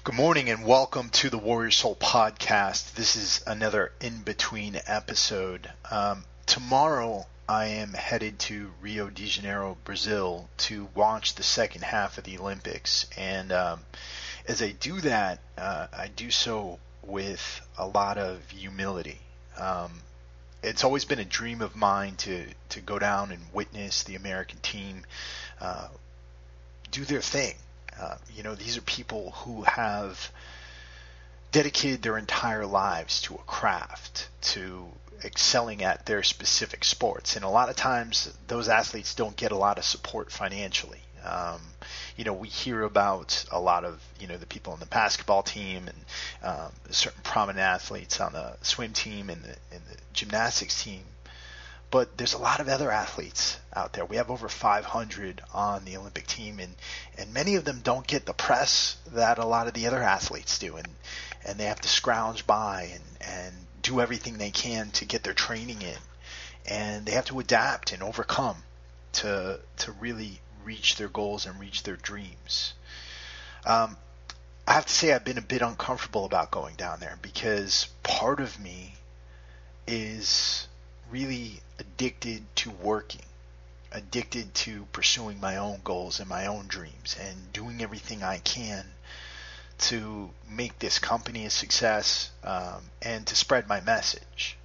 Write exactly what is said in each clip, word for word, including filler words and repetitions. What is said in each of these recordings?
Good morning and welcome to the Warrior Soul podcast. This is another in-between episode. Um, tomorrow I am headed to Rio de Janeiro, Brazil to watch the second half of the Olympics. And um, as I do that, uh, I do so with a lot of humility. Um, it's always been a dream of mine to, to go down and witness the American team uh, do their thing. Uh, you know, these are people who have dedicated their entire lives to a craft, to excelling at their specific sports. And a lot of times those athletes don't get a lot of support financially. Um, you know, we hear about a lot of, you know, the people on the basketball team and um, certain prominent athletes on the swim team and the, and the gymnastics team. But there's a lot of other athletes out there. We have over five hundred on the Olympic team, and, and many of them don't get the press that a lot of the other athletes do, and, and they have to scrounge by and, and do everything they can to get their training in, and they have to adapt and overcome to to really reach their goals and reach their dreams. Um, I have to say I've been a bit uncomfortable about going down there because part of me is really addicted to working, addicted to pursuing my own goals and my own dreams and doing everything I can to make this company a success um, and to spread my message.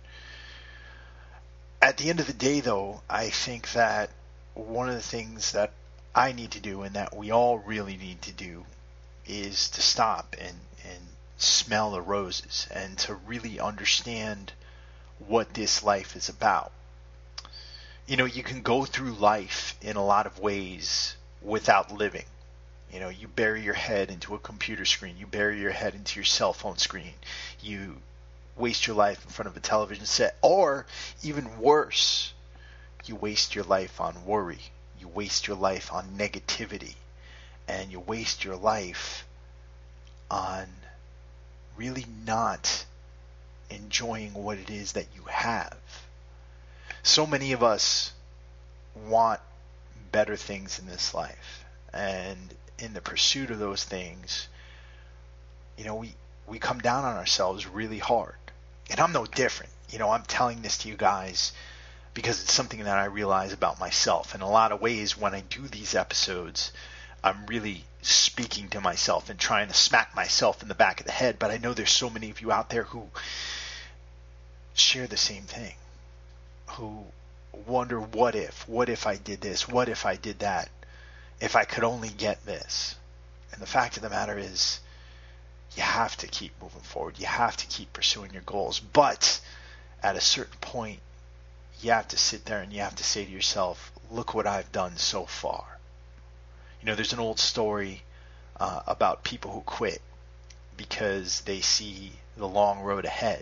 At the end of the day, though, I think that one of the things that I need to do and that we all really need to do is to stop and, and smell the roses and to really understand what this life is about. You know, you can go through life in a lot of ways without living. You know, you bury your head into a computer screen. You bury your head into your cell phone screen. You waste your life in front of a television set. Or, even worse, you waste your life on worry. You waste your life on negativity. And you waste your life on really not enjoying what it is that you have. So many of us want better things in this life, and in the pursuit of those things, you know, we, we come down on ourselves really hard. And I'm no different. You know, I'm telling this to you guys because it's something that I realize about myself. In a lot of ways, when I do these episodes, I'm really speaking to myself and trying to smack myself in the back of the head. But I know there's so many of you out there who share the same thing, who wonder, what if, what if I did this, what if I did that, if I could only get this. And the fact of the matter is, you have to keep moving forward. You have to keep pursuing your goals. But at a certain point, you have to sit there and you have to say to yourself, look what I've done so far. You know, there's an old story uh, about people who quit because they see the long road ahead,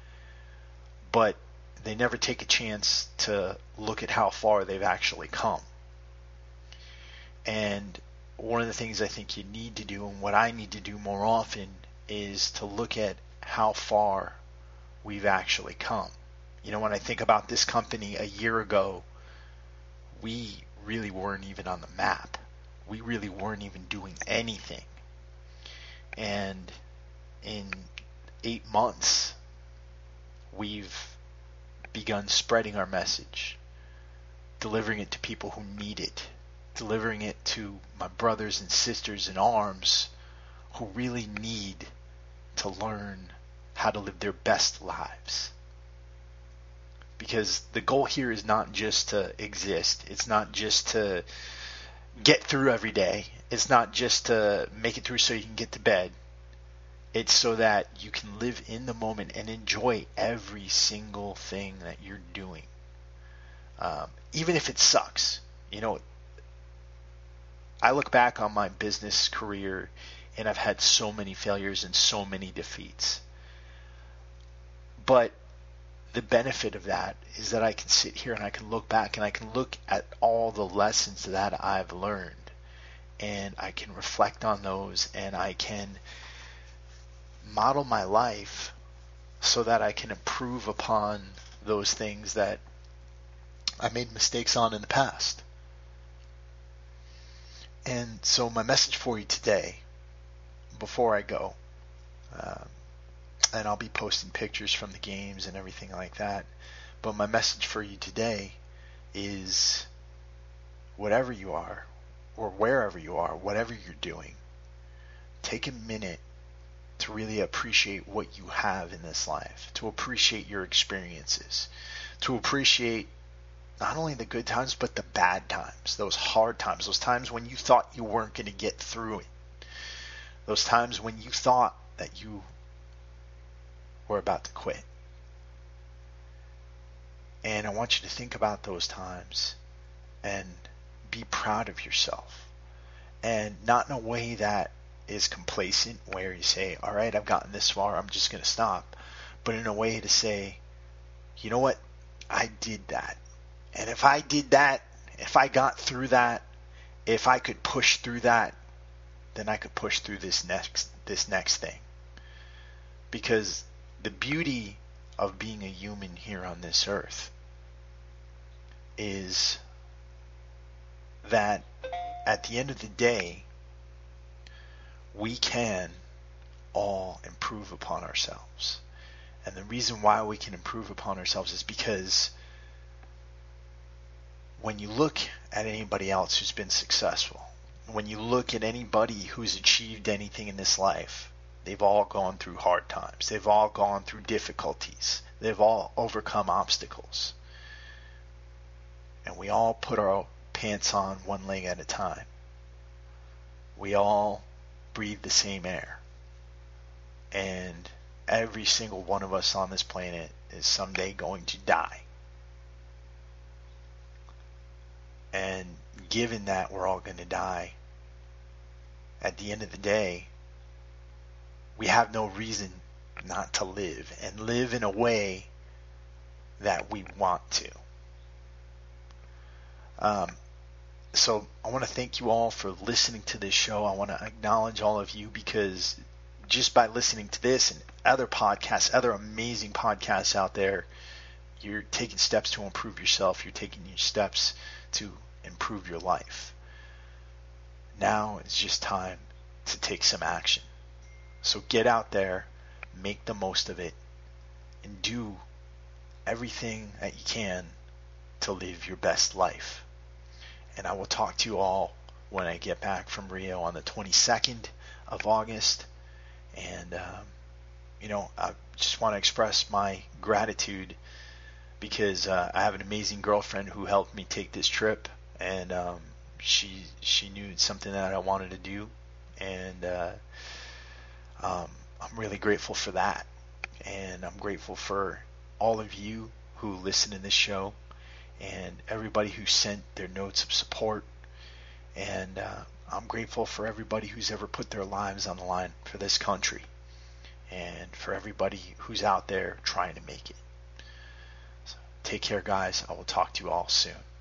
but they never take a chance to look at how far they've actually come. And one of the things I think you need to do, and what I need to do more often, is to look at how far we've actually come. You know, when I think about this company a year ago, we really weren't even on the map. We really weren't even doing anything. And in eight months, we've begun spreading our message, delivering it to people who need it, delivering it to my brothers and sisters in arms who really need to learn how to live their best lives. Because the goal here is not just to exist. It's not just to get through every day. It's not just to make it through so you can get to bed. It's so that you can live in the moment and enjoy every single thing that you're doing. Um, even if it sucks. You know, I look back on my business career and I've had so many failures and so many defeats. But the benefit of that is that I can sit here and I can look back and I can look at all the lessons that I've learned. And I can reflect on those and I can model my life so that I can improve upon those things that I made mistakes on in the past. And so my message for you today, before I go, um, and I'll be posting pictures from the games and everything like that. But my message for you today is, whatever you are, or wherever you are, whatever you're doing, take a minute to really appreciate what you have in this life, to appreciate your experiences, to appreciate not only the good times, but the bad times, those hard times, those times when you thought you weren't going to get through it, those times when you thought that you were about to quit. And I want you to think about those times and be proud of yourself, and not in a way that is complacent, where you say, all right, I've gotten this far, I'm just going to stop, but in a way to say, you know what, I did that. And if I did that, if I got through that, if I could push through that, then I could push through this next this next thing. Because the beauty of being a human here on this earth is that at the end of the day, we can all improve upon ourselves. And the reason why we can improve upon ourselves is because when you look at anybody else who's been successful, when you look at anybody who's achieved anything in this life, they've all gone through hard times. They've all gone through difficulties. They've all overcome obstacles. And we all put our pants on one leg at a time. We all breathe the same air. And every single one of us on this planet is someday going to die. And given that we're all going to die, at the end of the day, we have no reason not to live, and live in a way that we want to. Um, so I want to thank you all for listening to this show. I want to acknowledge all of you, because just by listening to this and other podcasts, other amazing podcasts out there, you're taking steps to improve yourself. You're taking your steps to improve your life. Now it's just time to take some action. So get out there, make the most of it, and do everything that you can to live your best life. And I will talk to you all when I get back from Rio on the twenty-second of August. And, um, you know, I just want to express my gratitude, because uh, I have an amazing girlfriend who helped me take this trip, and um, she she knew it's something that I wanted to do, and uh, um, I'm really grateful for that. And I'm grateful for all of you who listen to this show, and everybody who sent their notes of support. And uh, I'm grateful for everybody who's ever put their lives on the line for this country, and for everybody who's out there trying to make it. So take care, guys. I will talk to you all soon.